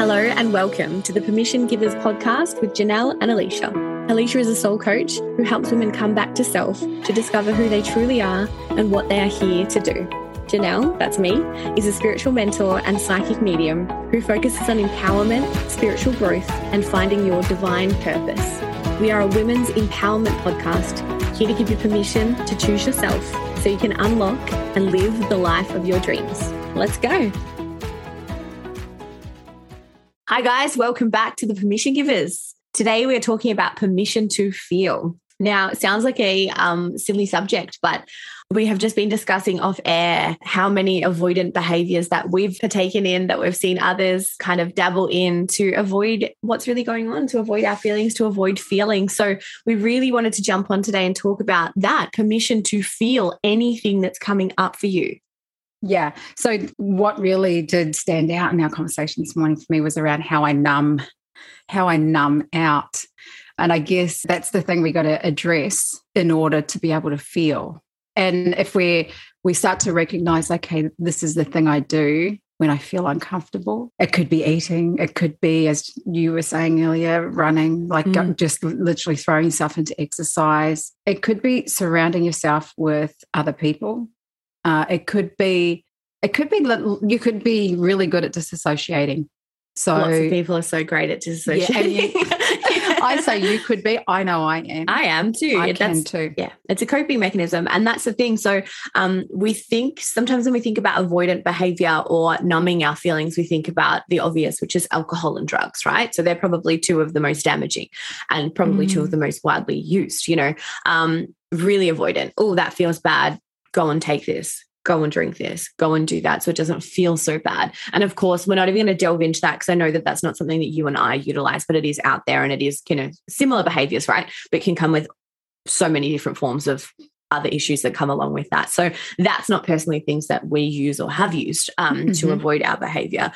Hello and welcome to the Permission Givers podcast with Janelle and Alicia. Alicia is a soul coach who helps women come back to self to discover who they truly are and what they are here to do. Janelle, that's me, is a spiritual mentor and psychic medium who focuses on empowerment, spiritual growth, and finding your divine purpose. We are a women's empowerment podcast here to give you permission to choose yourself so you can unlock and live the life of your dreams. Let's go. Hi guys, welcome back to the Permission Givers. Today we're talking about permission to feel. Now, it sounds like a silly subject, but we have just been discussing off air how many avoidant behaviors that we've partaken in, that we've seen others kind of dabble in to avoid what's really going on, to avoid our feelings, to avoid feeling. So we really wanted to jump on today and talk about that, permission to feel anything that's coming up for you. Yeah. So what really did stand out in our conversation this morning for me was around how I numb out. And I guess that's the thing we got to address in order to be able to feel. And if we start to recognize, okay, this is the thing I do when I feel uncomfortable. It could be eating. It could be, as you were saying earlier, running, like just literally throwing yourself into exercise. It could be surrounding yourself with other people. It could be you could be really good at disassociating. So lots of people are so great at disassociating. Yeah, I say you could be. I know I am. I am too. I can too. Yeah, it's a coping mechanism. And that's the thing. So we think sometimes when we think about avoidant behavior or numbing our feelings, we think about the obvious, which is alcohol and drugs, right? So they're probably two of the most damaging and probably two of the most widely used, really avoidant. Oh, that feels bad. Go and take this, go and drink this, go and do that so it doesn't feel so bad. And of course, we're not even going to delve into that because I know that that's not something that you and I utilize, but it is out there and it is, similar behaviors, right? But it can come with so many different forms of other issues that come along with that. So that's not personally things that we use or have used to avoid our behavior.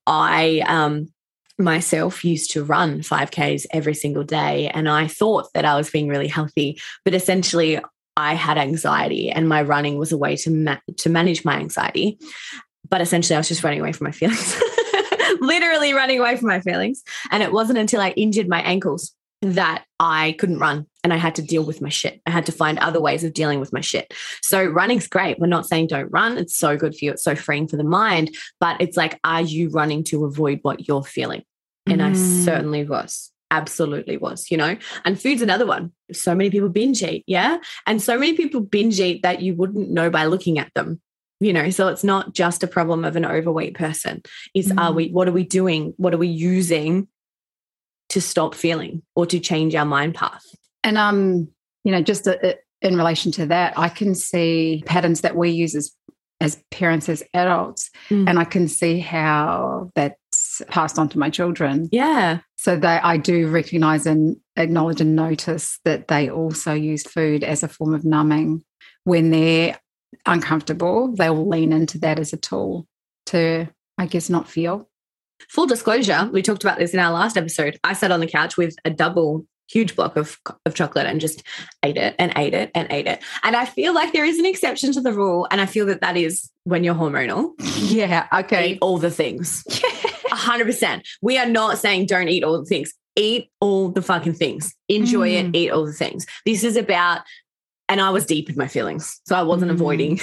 I myself used to run 5Ks every single day and I thought that I was being really healthy, but essentially I had anxiety and my running was a way to manage my anxiety. But essentially I was just running away from my feelings, literally running away from my feelings. And it wasn't until I injured my ankles that I couldn't run and I had to deal with my shit. I had to find other ways of dealing with my shit. So running's great. We're not saying don't run. It's so good for you. It's so freeing for the mind. But it's like, are you running to avoid what you're feeling? And I certainly was. Absolutely was, and food's another one. So many people binge eat. Yeah. And so many people binge eat that you wouldn't know by looking at them, so it's not just a problem of an overweight person. It's what are we doing? What are we using to stop feeling or to change our mind path? And, just in relation to that, I can see patterns that we use as parents, as adults, and I can see how that's passed on to my children. Yeah. So I do recognize and acknowledge and notice that they also use food as a form of numbing. When they're uncomfortable, they will lean into that as a tool to, I guess, not feel. Full disclosure, we talked about this in our last episode. I sat on the couch with a huge block of chocolate and just ate it and ate it and ate it. And I feel like there is an exception to the rule. And I feel that is when you're hormonal. Yeah. Okay. Eat all the things. 100%. We are not saying don't eat all the things. Eat all the fucking things. Enjoy it. Eat all the things. This is about, and I was deep in my feelings. So I wasn't avoiding.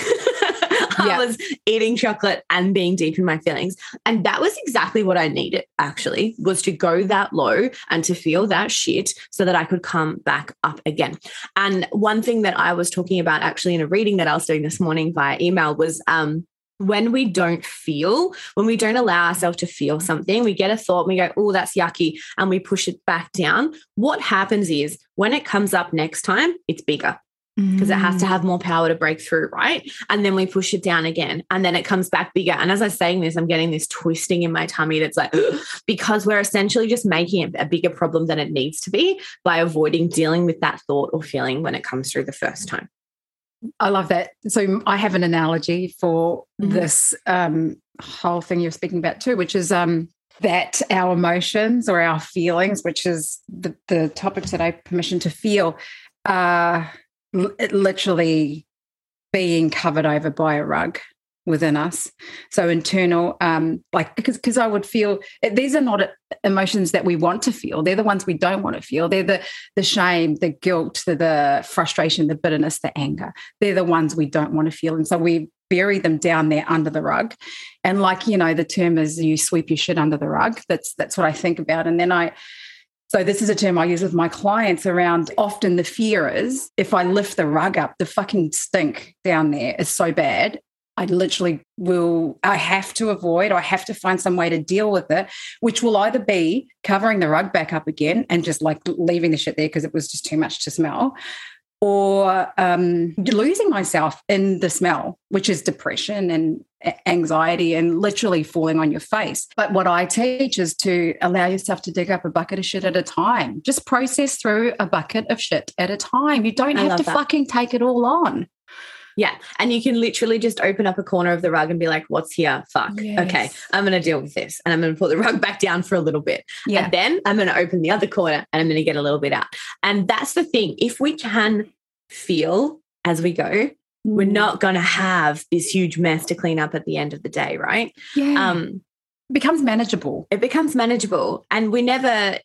I was eating chocolate and being deep in my feelings. And that was exactly what I needed, actually, was to go that low and to feel that shit so that I could come back up again. And one thing that I was talking about actually in a reading that I was doing this morning via email was when we don't allow ourselves to feel something, we get a thought, we go, oh, that's yucky, and we push it back down. What happens is when it comes up next time, it's bigger. Because it has to have more power to break through, right? And then we push it down again and then it comes back bigger. And as I'm saying this, I'm getting this twisting in my tummy that's like, because we're essentially just making it a bigger problem than it needs to be by avoiding dealing with that thought or feeling when it comes through the first time. I love that. So I have an analogy for this whole thing you're speaking about too, which is that our emotions or our feelings, which is the topic today, permission to feel, literally being covered over by a rug. within us. So internal, because I would feel these are not emotions that we want to feel. They're the ones we don't want to feel. They're the shame, the guilt, the frustration, the bitterness, the anger. They're the ones we don't want to feel. And so we bury them down there under the rug. And the term is you sweep your shit under the rug. That's what I think about. And then so this is a term I use with my clients around, often the fear is if I lift the rug up, the fucking stink down there is so bad. I have to avoid, or I have to find some way to deal with it, which will either be covering the rug back up again and just leaving the shit there because it was just too much to smell, or losing myself in the smell, which is depression and anxiety and literally falling on your face. But what I teach is to allow yourself to dig up a bucket of shit at a time. Just process through a bucket of shit at a time. You don't have to fucking take it all on. Yeah. And you can literally just open up a corner of the rug and be like, what's here? Fuck. Yes. Okay. I'm going to deal with this. And I'm going to put the rug back down for a little bit. Yeah. And then I'm going to open the other corner and I'm going to get a little bit out. And that's the thing. If we can feel as we go, we're not going to have this huge mess to clean up at the end of the day, right? Yeah. It becomes manageable. It becomes manageable. And we're never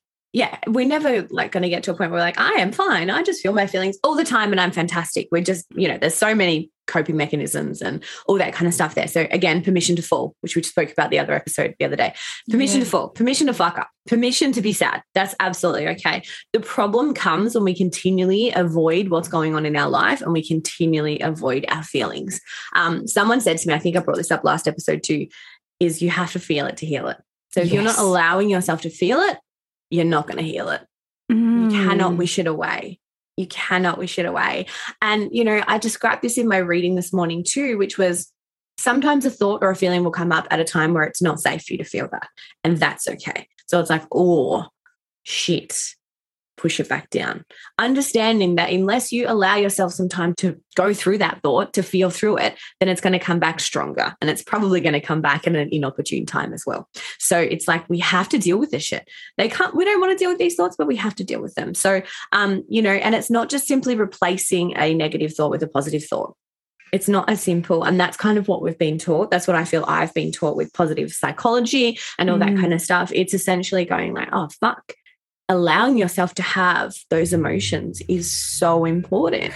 going to get to a point where we're like, I am fine. I just feel my feelings all the time and I'm fantastic. We're just, there's so many coping mechanisms and all that kind of stuff there. So again, permission to fall, which we spoke about the other episode the other day. Permission to fall, permission to fuck up, permission to be sad. That's absolutely okay. The problem comes when we continually avoid what's going on in our life and we continually avoid our feelings. Someone said to me, I think I brought this up last episode too, is you have to feel it to heal it. So if you're not allowing yourself to feel it, you're not going to heal it. You cannot wish it away. You cannot wish it away. And, I described this in my reading this morning too, which was sometimes a thought or a feeling will come up at a time where it's not safe for you to feel that. And that's okay. So it's like, oh, shit, push it back down. Understanding that unless you allow yourself some time to go through that thought, to feel through it, then it's going to come back stronger. And it's probably going to come back in an inopportune time as well. So it's like, we have to deal with this shit. We don't want to deal with these thoughts, but we have to deal with them. So, and it's not just simply replacing a negative thought with a positive thought. It's not as simple. And that's kind of what we've been taught. That's what I feel I've been taught with positive psychology and all that kind of stuff. It's essentially going like, oh, fuck. Allowing yourself to have those emotions is so important.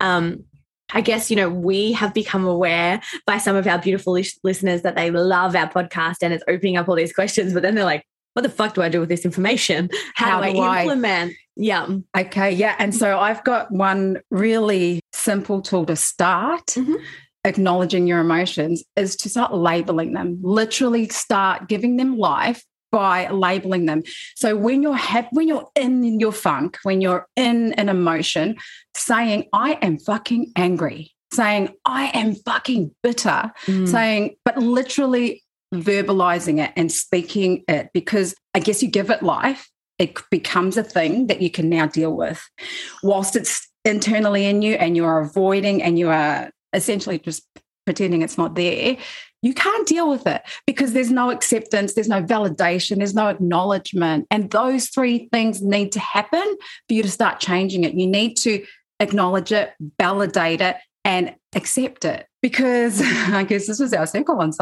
I guess, we have become aware by some of our beautiful listeners that they love our podcast and it's opening up all these questions, but then they're like, what the fuck do I do with this information? How do I implement? Yeah. Okay. Yeah. And so I've got one really simple tool to start. Acknowledging your emotions is to start labeling them, literally start giving them life by labeling them. So when you're in your funk, when you're in an emotion, saying, I am fucking angry, saying, I am fucking bitter, but literally verbalizing it and speaking it, because I guess you give it life, it becomes a thing that you can now deal with. Whilst it's internally in you and you are avoiding and you are essentially just pretending it's not there, you can't deal with it because there's no acceptance, there's no validation, there's no acknowledgement. And those three things need to happen for you to start changing it. You need to acknowledge it, validate it, and accept it. Because I guess this was our circle on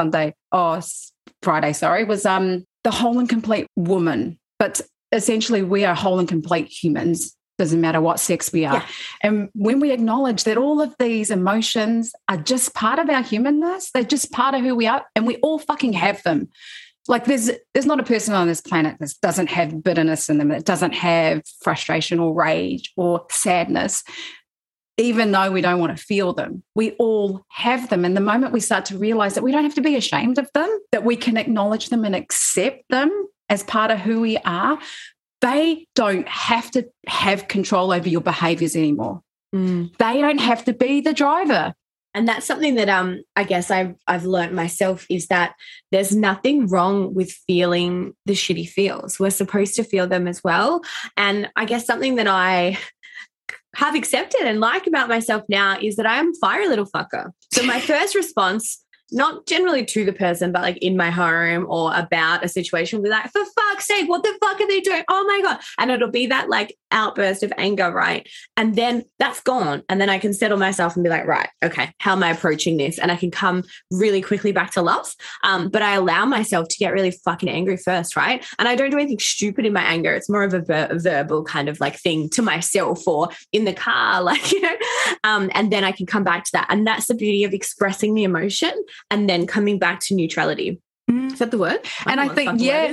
Friday, was the whole and complete woman. But essentially we are whole and complete humans. Doesn't matter what sex we are. Yeah. And when we acknowledge that all of these emotions are just part of our humanness, they're just part of who we are, and we all fucking have them. Like there's not a person on this planet that doesn't have bitterness in them, that doesn't have frustration or rage or sadness, even though we don't want to feel them. We all have them. And the moment we start to realize that we don't have to be ashamed of them, that we can acknowledge them and accept them as part of who we are, they don't have to have control over your behaviors anymore. They don't have to be the driver. And that's something that I guess I've learned myself, is that there's nothing wrong with feeling the shitty feels. We're supposed to feel them as well. And I guess something that I have accepted and like about myself now is that I am a fiery little fucker. So my first response, not generally to the person, but like in my home or about a situation, be like, for fuck's fuck's sake, what the fuck are they doing? Oh my God. And it'll be that like outburst of anger, right? And then that's gone. And then I can settle myself and be like, right, okay, how am I approaching this? And I can come really quickly back to love. But I allow myself to get really fucking angry first, right? And I don't do anything stupid in my anger. It's more of a verbal kind of like thing to myself or in the car, like, you know, and then I can come back to that. And that's the beauty of expressing the emotion and then coming back to neutrality. Is that the word? And I think, yeah,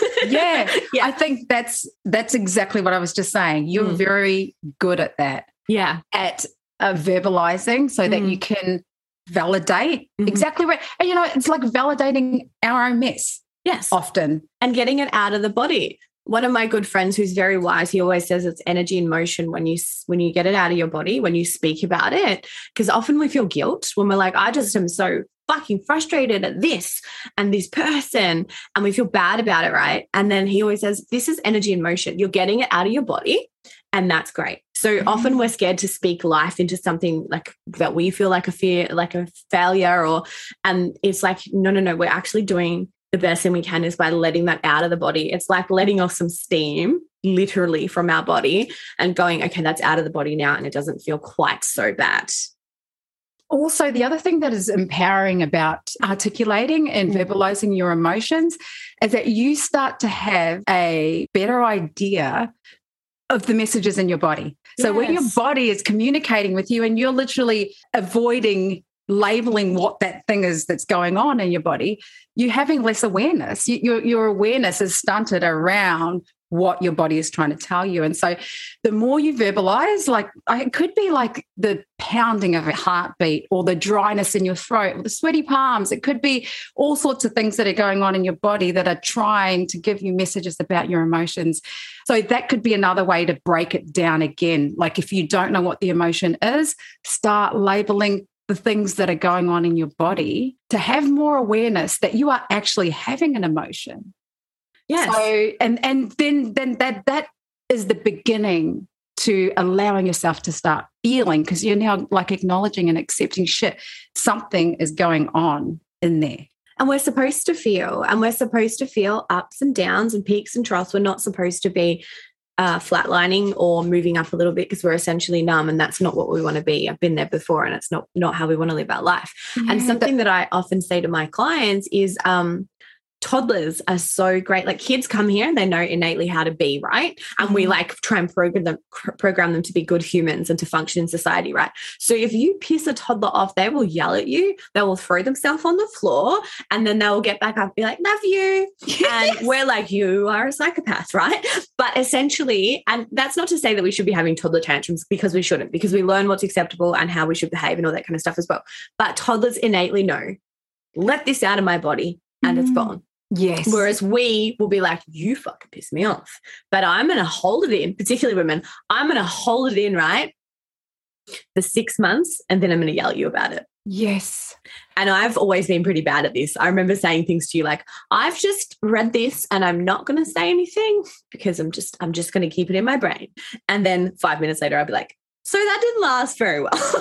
I think that's exactly what I was just saying. You're very good at that. Yeah. At verbalizing so that you can validate exactly right. And, you know, it's like validating our own mess. Yes. Often. And getting it out of the body. One of my good friends who's very wise, he always says it's energy in motion when you get it out of your body, when you speak about it. Because often we feel guilt when we're like, I just am so fucking frustrated at this and this person, and we feel bad about it, right? And then he always says, this is energy in motion. You're getting it out of your body, and that's great. So often we're scared to speak life into something like that we feel like a fear, like a failure, and it's like, no, we're actually doing the best thing we can is by letting that out of the body. It's like letting off some steam literally from our body and going, okay, that's out of the body now, and it doesn't feel quite so bad. Also, the other thing that is empowering about articulating and verbalizing your emotions is that you start to have a better idea of the messages in your body. So when your body is communicating with you and you're literally avoiding labeling what that thing is that's going on in your body, you're having less awareness. Your awareness is stunted around what your body is trying to tell you. And so the more you verbalize, like it could be like the pounding of a heartbeat or the dryness in your throat or the sweaty palms. It could be all sorts of things that are going on in your body that are trying to give you messages about your emotions. So that could be another way to break it down again. Like if you don't know what the emotion is, start labeling the things that are going on in your body to have more awareness that you are actually having an emotion. Yes. So, and then that is the beginning to allowing yourself to start feeling, because you're now like acknowledging and accepting something is going on in there. And we're supposed to feel, ups and downs and peaks and troughs. We're not supposed to be flatlining or moving up a little bit because we're essentially numb, and that's not what we want to be. I've been there before, and it's not how we want to live our life. Yeah, and something that I often say to my clients is toddlers are so great. Like kids come here and they know innately how to be, right? And we like try and program them to be good humans and to function in society, right? So if you piss a toddler off, they will yell at you, they will throw themselves on the floor, and then they will get back up and be like, love you. Yes. And we're like, you are a psychopath, right? But essentially, and that's not to say that we should be having toddler tantrums, because we shouldn't, because we learn what's acceptable and how we should behave and all that kind of stuff as well. But toddlers innately know, let this out of my body and it's gone. Yes. Whereas we will be like, you fucking piss me off, but I'm going to hold it in, particularly women. I'm going to hold it in, right, for 6 months, and then I'm going to yell at you about it. Yes. And I've always been pretty bad at this. I remember saying things to you like, I've just read this and I'm not going to say anything because I'm just going to keep it in my brain. And then 5 minutes later, I'll be like, so that didn't last very well.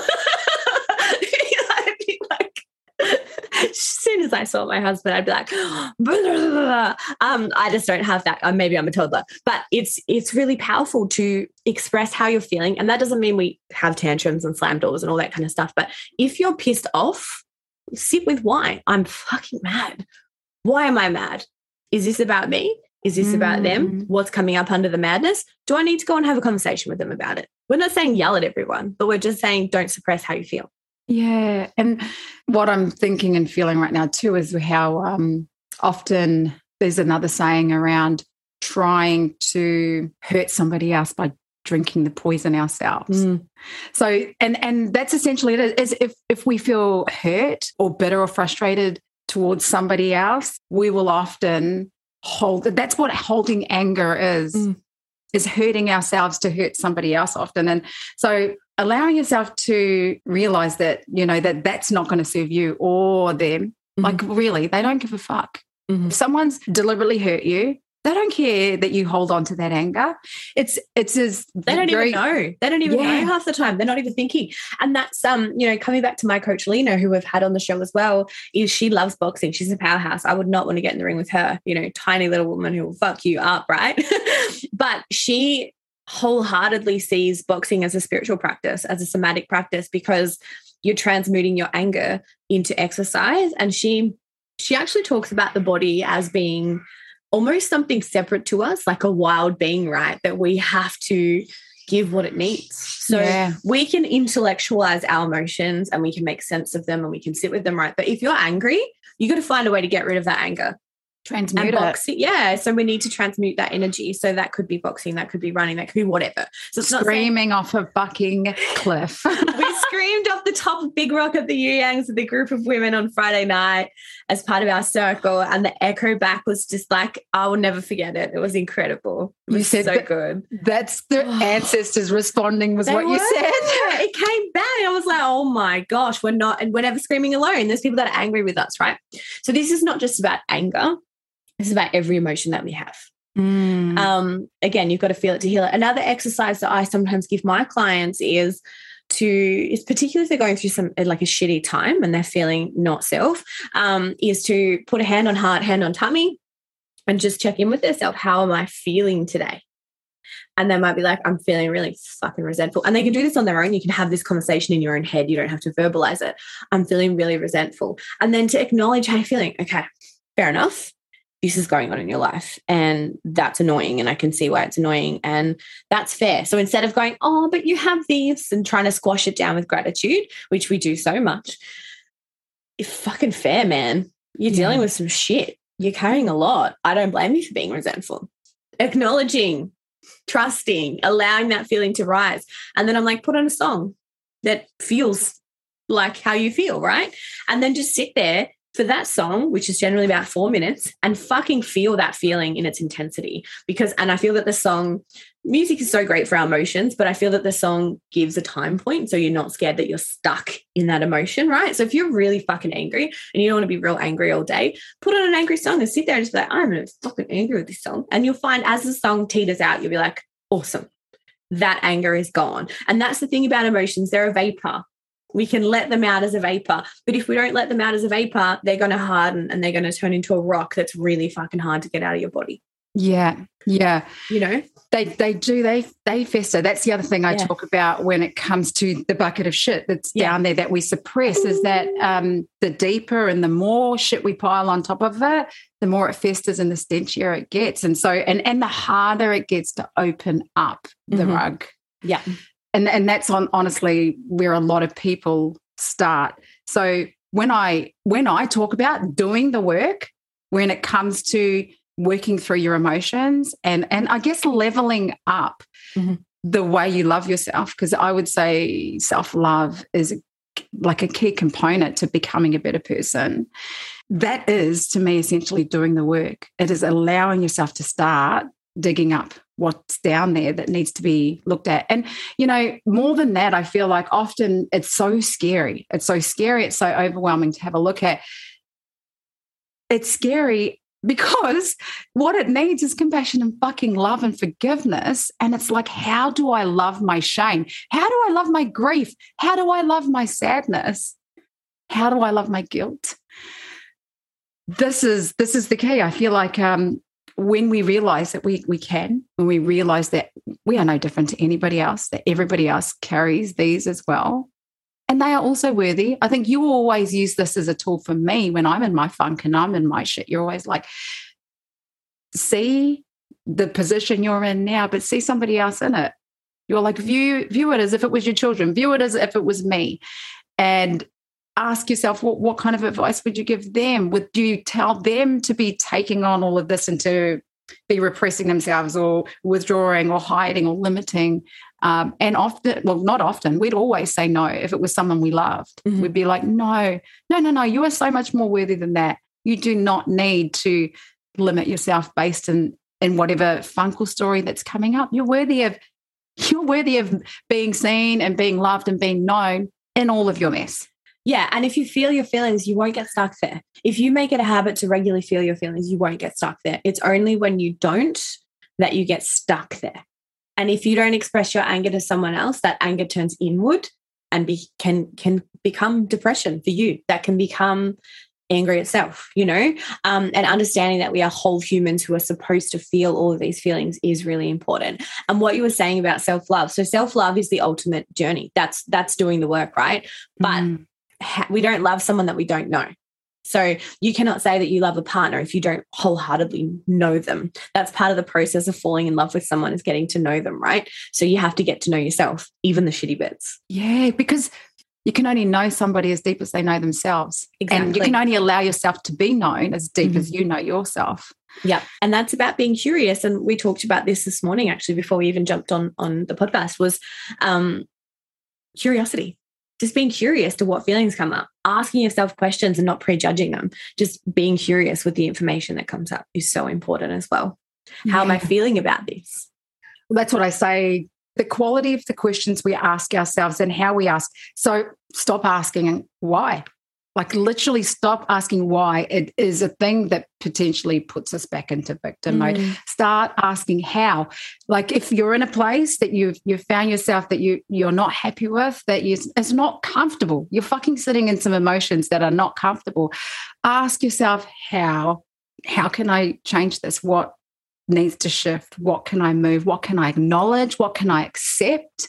As soon as I saw my husband, I'd be like, blah, blah, blah. I just don't have that. Maybe I'm a toddler, but it's really powerful to express how you're feeling. And that doesn't mean we have tantrums and slam doors and all that kind of stuff. But if you're pissed off, sit with why. I'm fucking mad. Why am I mad? Is this about me? Is this about them? What's coming up under the madness? Do I need to go and have a conversation with them about it? We're not saying yell at everyone, but we're just saying don't suppress how you feel. Yeah. And what I'm thinking and feeling right now too is how often there's another saying around trying to hurt somebody else by drinking the poison ourselves. So, and that's essentially it, is if we feel hurt or bitter or frustrated towards somebody else, we will often that's what holding anger is hurting ourselves to hurt somebody else often. And so allowing yourself to realize that, you know, that's not going to serve you or them. Like really, they don't give a fuck. If someone's deliberately hurt you, They don't care that you hold on to that anger. It's as they don't even know. They don't even know half the time. They're not even thinking. And that's coming back to my coach Lena, who we've had on the show as well, is she loves boxing. She's a powerhouse. I would not want to get in the ring with her, tiny little woman who will fuck you up, right? But she wholeheartedly sees boxing as a spiritual practice, as a somatic practice, because you're transmuting your anger into exercise. And she actually talks about the body as being almost something separate to us, like a wild being, right? That we have to give what it needs. So we can intellectualize our emotions and we can make sense of them and we can sit with them, right? But if you're angry, you got to find a way to get rid of that anger. Transmute boxing, it. So we need to transmute that energy. So that could be boxing, that could be running, that could be whatever. So it's screaming off a bucking cliff. We screamed off the top of Big Rock at the Yuyangs with a group of women on Friday night as part of our circle, and the echo back was just like, I will never forget it. It was incredible. It was so good. That's the ancestors responding was what you said. It came back. I was like, oh my gosh, we're never screaming alone. There's people that are angry with us, right? So this is not just about anger. It's about every emotion that we have. Again, you've got to feel it to heal it. Another exercise that I sometimes give my clients is particularly if they're going through some like a shitty time and they're feeling not self, is to put a hand on heart, hand on tummy, and just check in with themselves. How am I feeling today? And they might be like, I'm feeling really fucking resentful. And they can do this on their own. You can have this conversation in your own head. You don't have to verbalize it. I'm feeling really resentful. And then to acknowledge how you're feeling. Okay, fair enough. This is going on in your life and that's annoying and I can see why it's annoying and that's fair. So instead of going, oh, but you have this and trying to squash it down with gratitude, which we do so much, it's fucking fair, man. You're dealing with some shit. You're carrying a lot. I don't blame you for being resentful. Acknowledging, trusting, allowing that feeling to rise. And then I'm like, put on a song that feels like how you feel, right? And then just sit there for that song, which is generally about 4 minutes, and fucking feel that feeling in its intensity. And I feel that the song, music is so great for our emotions, but I feel that the song gives a time point so you're not scared that you're stuck in that emotion, right? So if you're really fucking angry and you don't want to be real angry all day, put on an angry song and sit there and just be like, I'm fucking angry with this song. And you'll find as the song teeters out, you'll be like, awesome. That anger is gone. And that's the thing about emotions. They're a vapor. We can let them out as a vapor. But if we don't let them out as a vapor, they're going to harden and they're going to turn into a rock that's really fucking hard to get out of your body. Yeah. Yeah. They do. They fester. That's the other thing I talk about when it comes to the bucket of shit that's down there that we suppress is that the deeper and the more shit we pile on top of it, the more it festers and the stenchier it gets. And so, and the harder it gets to open up the rug. Yeah. And that's honestly where a lot of people start. So when I talk about doing the work, when it comes to working through your emotions and I guess leveling up the way you love yourself, because I would say self-love is like a key component to becoming a better person. That is, to me, essentially doing the work. It is allowing yourself to start digging up what's down there that needs to be looked at. And, more than that, I feel like often it's so scary. It's so scary. It's so overwhelming to have a look at. It's scary because what it needs is compassion and fucking love and forgiveness. And it's like, how do I love my shame? How do I love my grief? How do I love my sadness? How do I love my guilt? This is the key. I feel like when we realize that we can, when we realize that we are no different to anybody else, that everybody else carries these as well, and they are also worthy. I think you always use this as a tool for me when I'm in my funk and I'm in my shit. You're always like, see the position you're in now, but see somebody else in it. You're like, view it as if it was your children, view it as if it was me, and ask yourself, what kind of advice would you give them? Would you tell them to be taking on all of this and to be repressing themselves or withdrawing or hiding or limiting? And often, well, not often, we'd always say no if it was someone we loved. We'd be like, no, you are so much more worthy than that. You do not need to limit yourself based in whatever funkle story that's coming up. You're worthy of being seen and being loved and being known in all of your mess. Yeah. And if you feel your feelings, you won't get stuck there. If you make it a habit to regularly feel your feelings, you won't get stuck there. It's only when you don't that you get stuck there. And if you don't express your anger to someone else, that anger turns inward and can become depression for you. That can become angry itself, and understanding that we are whole humans who are supposed to feel all of these feelings is really important. And what you were saying about self-love. So self-love is the ultimate journey. That's doing the work, right? But we don't love someone that we don't know. So you cannot say that you love a partner if you don't wholeheartedly know them. That's part of the process of falling in love with someone, is getting to know them, right? So you have to get to know yourself, even the shitty bits. Yeah, because you can only know somebody as deep as they know themselves. Exactly. And you can only allow yourself to be known as deep as you know yourself. Yeah. And that's about being curious. And we talked about this morning, actually, before we even jumped on the podcast, was curiosity. Just being curious to what feelings come up, asking yourself questions and not prejudging them. Just being curious with the information that comes up is so important as well. How am I feeling about this? Well, that's what I say. The quality of the questions we ask ourselves and how we ask. So stop asking why. Like literally stop asking why. It is a thing that potentially puts us back into victim mode. Start asking how. Like if you're in a place that you've found yourself that you're not happy with, it's not comfortable. You're fucking sitting in some emotions that are not comfortable. Ask yourself how can I change this? What needs to shift? What can I move? What can I acknowledge? What can I accept?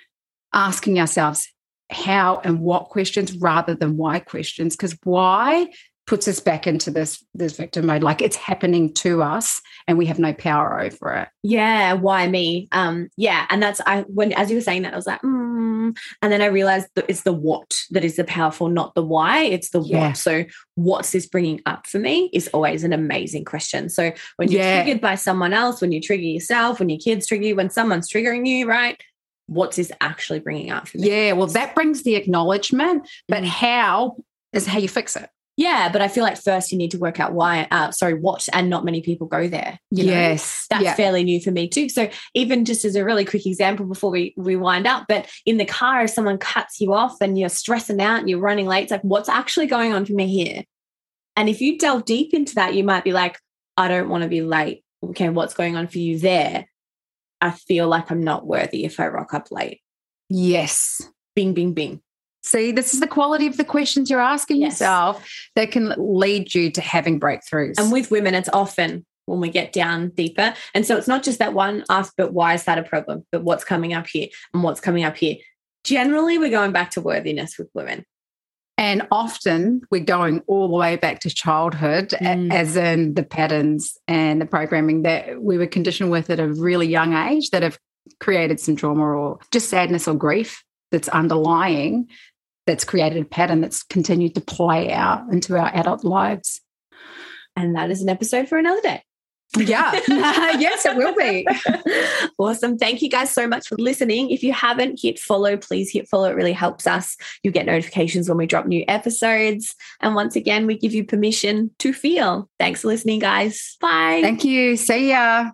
Asking ourselves how and what questions rather than why questions, because why puts us back into this victim mode, like it's happening to us and we have no power over it. Yeah, why me? Yeah, and that's when as you were saying that, I was like, and then I realized that it's the what that is the powerful, not the why. It's the what. So what's this bringing up for me is always an amazing question. So when you're triggered by someone else, when you trigger yourself, when your kids trigger you, when someone's triggering you, right? What's this actually bringing up for me? Yeah, well, that brings the acknowledgement, but how is how you fix it. Yeah, but I feel like first you need to work out what, and not many people go there. Yes. That's fairly new for me too. So even just as a really quick example before we wind up, but in the car, if someone cuts you off and you're stressing out and you're running late, it's like, what's actually going on for me here? And if you delve deep into that, you might be like, I don't want to be late. Okay, what's going on for you there? I feel like I'm not worthy if I rock up late. Yes. Bing, bing, bing. See, this is the quality of the questions you're asking yourself that can lead you to having breakthroughs. And with women, it's often when we get down deeper. And so it's not just that one ask, but why is that a problem? But what's coming up here and what's coming up here? Generally, we're going back to worthiness with women. And often we're going all the way back to childhood, as in the patterns and the programming that we were conditioned with at a really young age that have created some trauma or just sadness or grief that's underlying, that's created a pattern that's continued to play out into our adult lives. And that is an episode for another day. Yeah. Yes, it will be. Awesome. Thank you guys so much for listening. If you haven't hit follow, please hit follow. It really helps us. You get notifications when we drop new episodes. And once again, we give you permission to feel. Thanks for listening, guys. Bye. Thank you. See ya.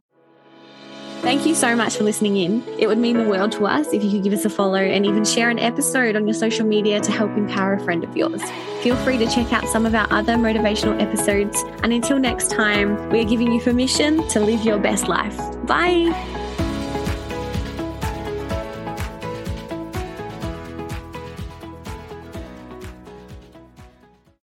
Thank you so much for listening in. It would mean the world to us if you could give us a follow and even share an episode on your social media to help empower a friend of yours. Feel free to check out some of our other motivational episodes. And until next time, we are giving you permission to live your best life. Bye.